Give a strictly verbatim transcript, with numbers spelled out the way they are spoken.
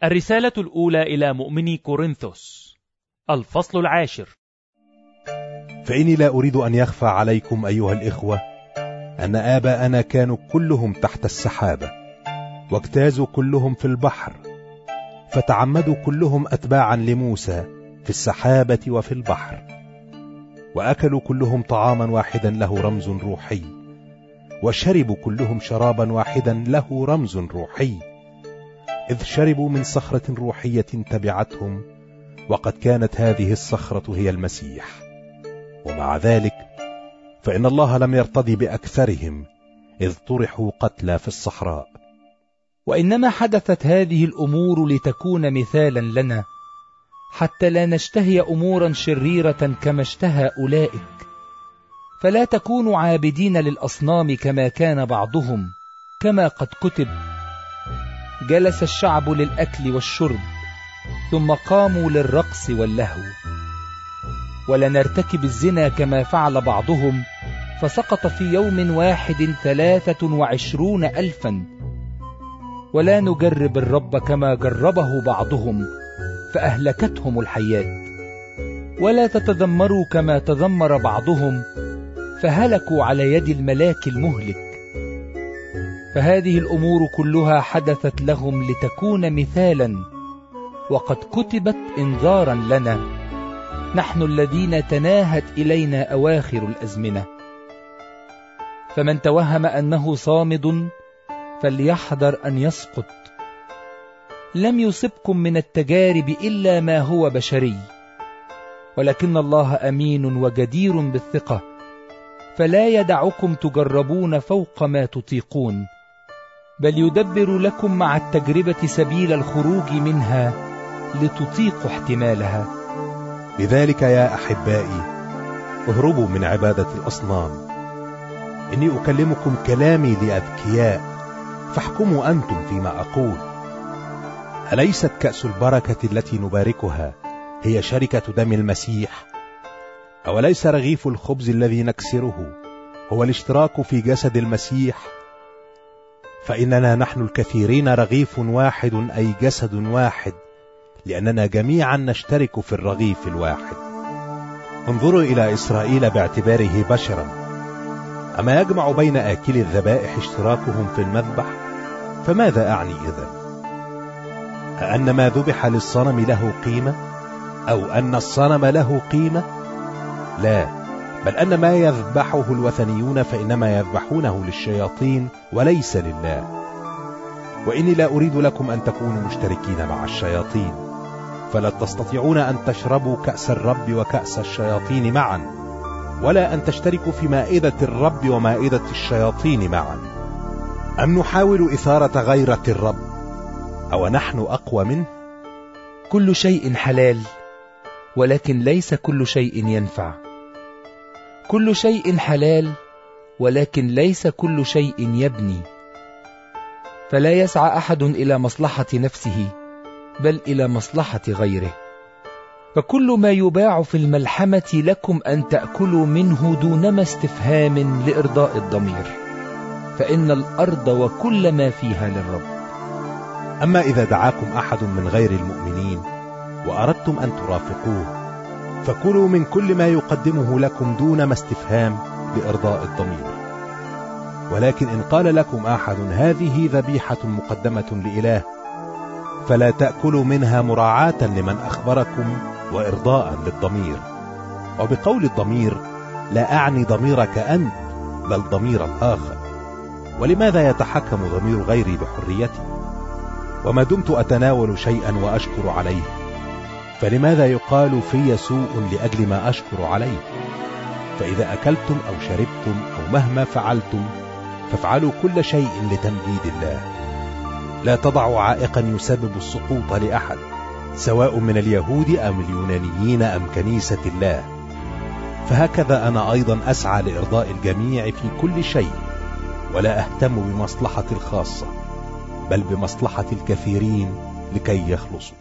الرسالة الأولى إلى مؤمني كورنثوس، الفصل العاشر. فإني لا أريد أن يخفى عليكم أيها الإخوة أن آباءنا كانوا كلهم تحت السحابة، واجتازوا كلهم في البحر، فتعمدوا كلهم أتباعا لموسى في السحابة وفي البحر، وأكلوا كلهم طعاما واحدا له رمز روحي، وشربوا كلهم شرابا واحدا له رمز روحي، إذ شربوا من صخرة روحية تبعتهم، وقد كانت هذه الصخرة هي المسيح. ومع ذلك فإن الله لم يرتضي بأكثرهم، إذ طرحوا قتلى في الصحراء. وإنما حدثت هذه الأمور لتكون مثالا لنا، حتى لا نشتهي أمورا شريرة كما اشتهى أولئك. فلا تكونوا عابدين للأصنام كما كان بعضهم، كما قد كتب: جلس الشعب للأكل والشرب، ثم قاموا للرقص واللهو. ولا نرتكب الزنا كما فعل بعضهم، فسقط في يوم واحد ثلاثة وعشرون ألفا. ولا نجرب الرب كما جربه بعضهم، فأهلكتهم الحيات. ولا تتذمروا كما تذمر بعضهم، فهلكوا على يد الملاك المهلك. فهذه الأمور كلها حدثت لهم لتكون مثالا، وقد كتبت إنذارا لنا، نحن الذين تناهت إلينا أواخر الأزمنة. فمن توهم أنه صامد فليحذر أن يسقط. لم يصبكم من التجارب إلا ما هو بشري، ولكن الله أمين وجدير بالثقة، فلا يدعكم تجربون فوق ما تطيقون، بل يدبر لكم مع التجربة سبيل الخروج منها لتطيقوا احتمالها. لذلك يا أحبائي اهربوا من عبادة الأصنام. إني أكلمكم كلامي لأذكياء، فاحكموا أنتم فيما أقول. أليست كأس البركة التي نباركها هي شركة دم المسيح؟ أوليس رغيف الخبز الذي نكسره هو الاشتراك في جسد المسيح؟ فإننا نحن الكثيرين رغيف واحد، أي جسد واحد، لأننا جميعا نشترك في الرغيف الواحد. انظروا إلى إسرائيل باعتباره بشرا، أما يجمع بين آكل الذبائح اشتراكهم في المذبح؟ فماذا أعني إذن؟ أأن ما ذبح للصنم له قيمة، أو أن الصنم له قيمة؟ لا، بل أن ما يذبحه الوثنيون فإنما يذبحونه للشياطين وليس لله. وإني لا أريد لكم أن تكونوا مشتركين مع الشياطين، فلا تستطيعون أن تشربوا كأس الرب وكأس الشياطين معا، ولا أن تشتركوا في مائدة الرب ومائدة الشياطين معا. أم نحاول إثارة غيرة الرب، أو نحن أقوى منه؟ كل شيء حلال، ولكن ليس كل شيء ينفع. كل شيء حلال، ولكن ليس كل شيء يبني. فلا يسعى أحد إلى مصلحة نفسه، بل إلى مصلحة غيره. فكل ما يباع في الملحمة لكم أن تأكلوا منه دونما استفهام لإرضاء الضمير، فإن الأرض وكل ما فيها للرب. أما إذا دعاكم أحد من غير المؤمنين وأردتم أن ترافقوه، فكلوا من كل ما يقدمه لكم دونما استفهام لإرضاء الضمير. ولكن إن قال لكم أحد هذه ذبيحة مقدمة لإله، فلا تأكلوا منها مراعاة لمن أخبركم وإرضاء للضمير. وبقول الضمير لا أعني ضميرك أنت، بل ضمير الآخر. ولماذا يتحكم ضمير غيري بحريتي؟ وما دمت أتناول شيئا وأشكر عليه، فلماذا يقال في سوء لأجل ما أشكر عليه؟ فإذا أكلتم أو شربتم أو مهما فعلتم، فافعلوا كل شيء لتمجيد الله. لا تضعوا عائقا يسبب السقوط لأحد، سواء من اليهود أم اليونانيين أم كنيسة الله. فهكذا أنا أيضا أسعى لإرضاء الجميع في كل شيء، ولا أهتم بمصلحة الخاصة، بل بمصلحة الكثيرين لكي يخلصوا.